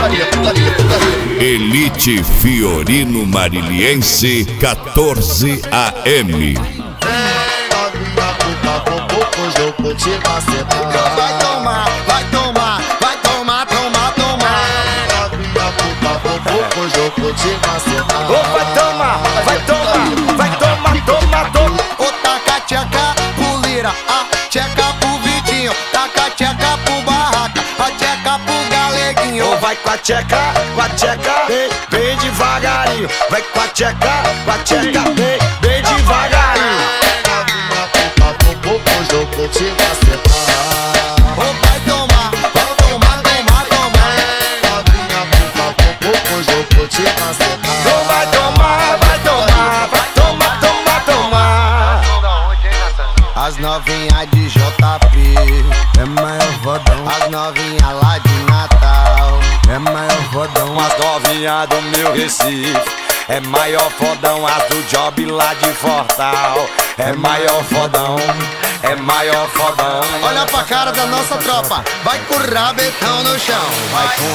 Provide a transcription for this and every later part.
Elite Fiorino Mariliense, 14 AM. Vai tomar, vai tomar, vai tomar, tomar, tomar. Hoje eu vou te macetar. Vai tomar, vai tomar, vai tomar, tomar, tomar. Ô, taca tcheca pro Lira, a tcheca pro Vitinho, taca tcheca pro Barraca, a tcheca pro Galeguinho. Vai com a tcheca, bem devagarinho. Vai com a tcheca, bem devagarinho. Hoje eu vou te macetar. Vai tomar, vai tomar, tomar, tomar. Hoje eu vou te macetar. Vai tomar, vai tomar, vai tomar, tomar, tomar. As novinhas de JP é maior fodão. As novinhas lá de Natal é maior fodão. As novinhas do meu Recife é maior fodão. As do Job lá de Fortal é maior fodão, é maior fodão. Olha pra cara da nossa tropa, vai com o rabetão no chão. Vai com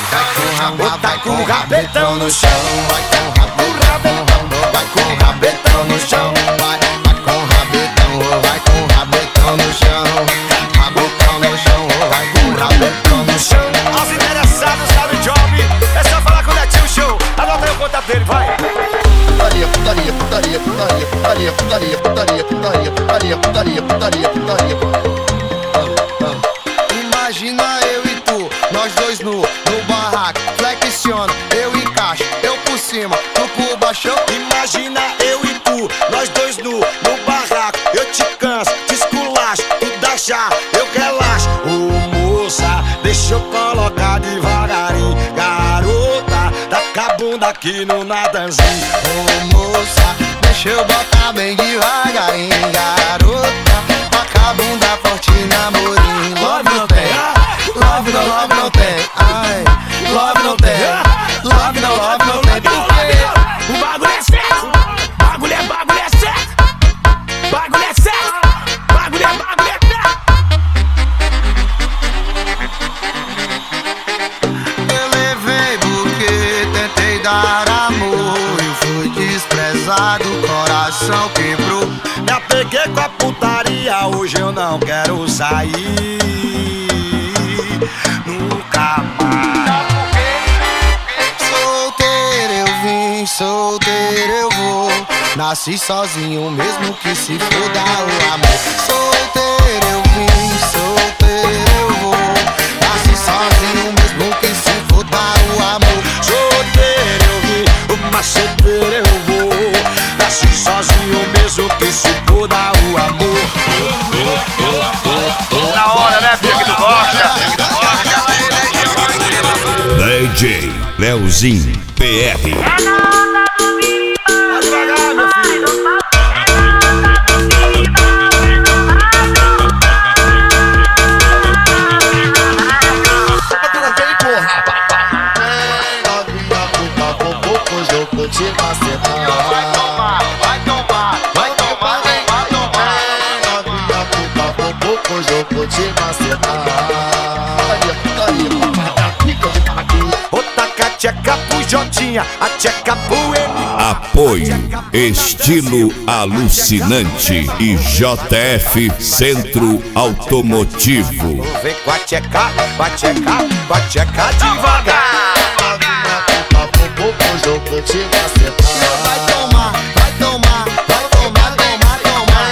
o rabetão no chão. Vai com o rabetão, vai com o rabetão no chão. Vai com o rabetão, vai com o rabetão no chão. Rabetão no chão, vai com o rabetão no chão. Aos interessados lá no Job, é só falar com o Netinho Show. Anota aí o contato dele, vai. Imagina eu e tu, nós dois no barraco. Flexiona, eu encaixo, eu por cima, tu por baixo. Imagina eu e tu, nós dois no barraco. Eu te canso, te esculacho, tu dá chá, eu relaxo. Ô moça, deixa eu colocar devagarinho. Garota, taca a bunda aqui no nadanzinho. Ô moça, deixa eu botar bem devagarinho. Garota, taca a bunda forte na morinho. Love não tem, love não tem. Ai, love não tem, love não tem. Porque o bagulho é sério, bagulho é sério, bagulho é sério, bagulho é sério. eu levei porque tentei dar amor. Eu fui desprezado, coração quebrou. Me apeguei com a putaria, hoje eu não quero sair nunca mais. Solteiro eu vim, solteiro eu vou. Nasci sozinho mesmo que se foda o amor. Solteiro eu vim, solteiro eu vou. Nasci sozinho mesmo que se foda o amor. Solteiro eu vim, uma solteira eu vou. Nasci sozinho mesmo que se foda o amor. Na hora, né, filho, que tu gosta? DJ Leozinho PR. Vai devagar, meu filho. Hoje eu vou te macetar. Vai tomar, vai tomar, vai tomar, vai tomar. Hoje eu vou te macetar. Ô, taca a tcheca pro Jotinha, a tcheca pro M. Apoio Estilo Alucinante e JF Centro Automotivo. Vem com a tcheca, devagar. Hoje eu vou te macetar. Vai tomar, vai tomar, vai tomar, tomar, tomar.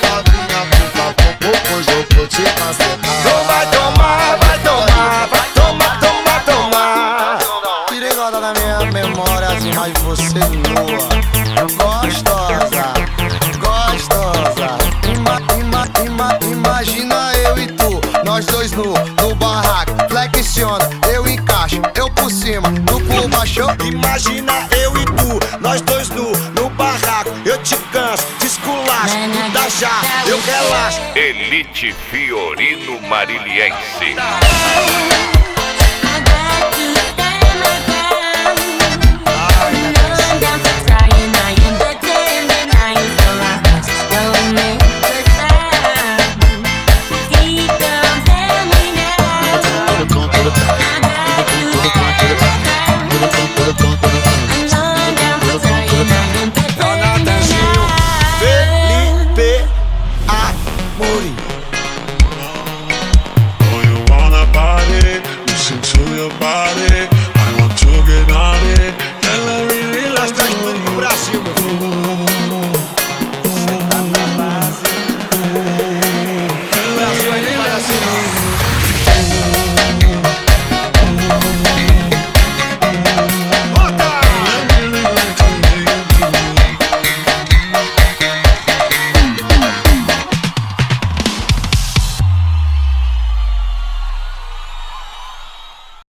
Hoje eu vou te macetar. Vai tomar, vai tomar, vai tomar, tomar, tomar. Tirei guarda da minha memória as imagens de você nua. Gostosa, gostosa. Imagina eu e tu, nós dois no barraco. Flexiona, eu encaixo, eu por cima, tu por baixo. Imagina eu e tu, nós dois no barraco. Eu te canso, te esculacho, tu dá já, eu relaxo. Elite Fiorino Mariliense. the party.